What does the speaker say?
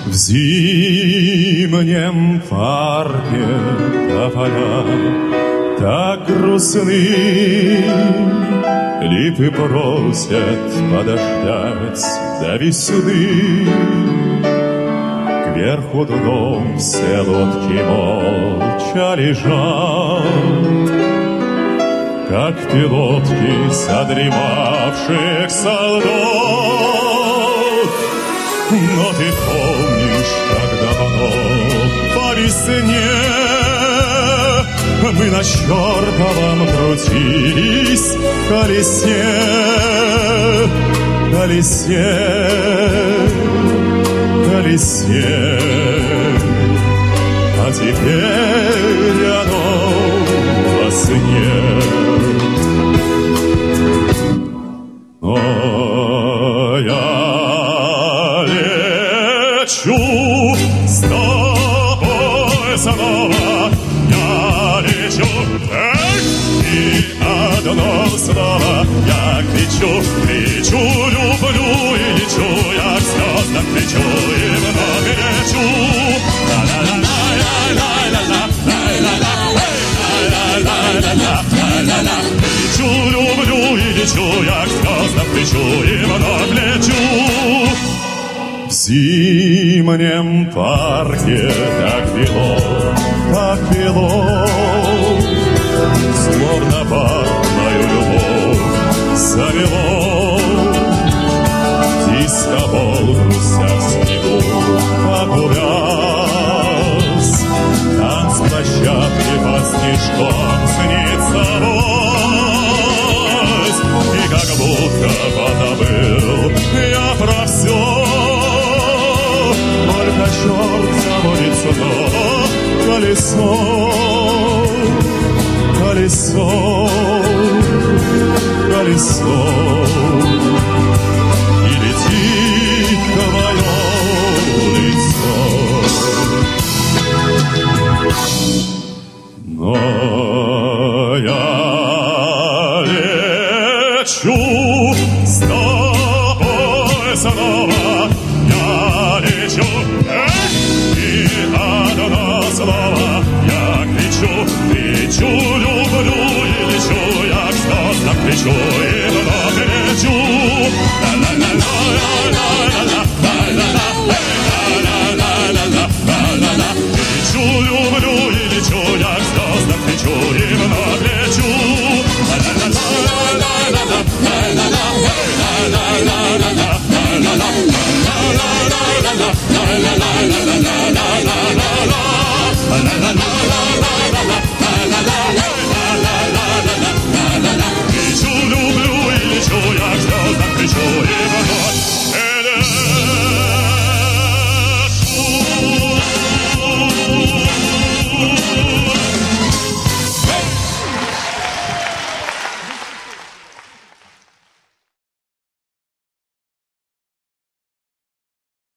В зимнем парке тополя так грустны, липы просят подождать до весны. Кверху дном все лодки молча лежат, как пилотки задремавших солдат. Но ты помнишь, как давно по весне мы на чертовом крутились колесе, колесе, колесе. А теперь оно вас нет. Но я лечу с тобой снова, я лечу, и одно слово я кричу, кричу, люблю и лечу, я к звездам кричу и вновь лечу. Лечу, люблю и лечу, я к звездам кричу и вновь лечу. В зимнем парке так бело, словно парную любовь завело. Дисковол, грустя в снегу, погуляс, танцплощадки под снежком снится вось. И как будто позабыл я про все, только черт заводит сюда колесо, колесо, колесо. И летит твое лицо. Но я лечу с тобой снова, я лечу, и одно слово я кричу, кричу, люблю и лечу, я к звездам кричу.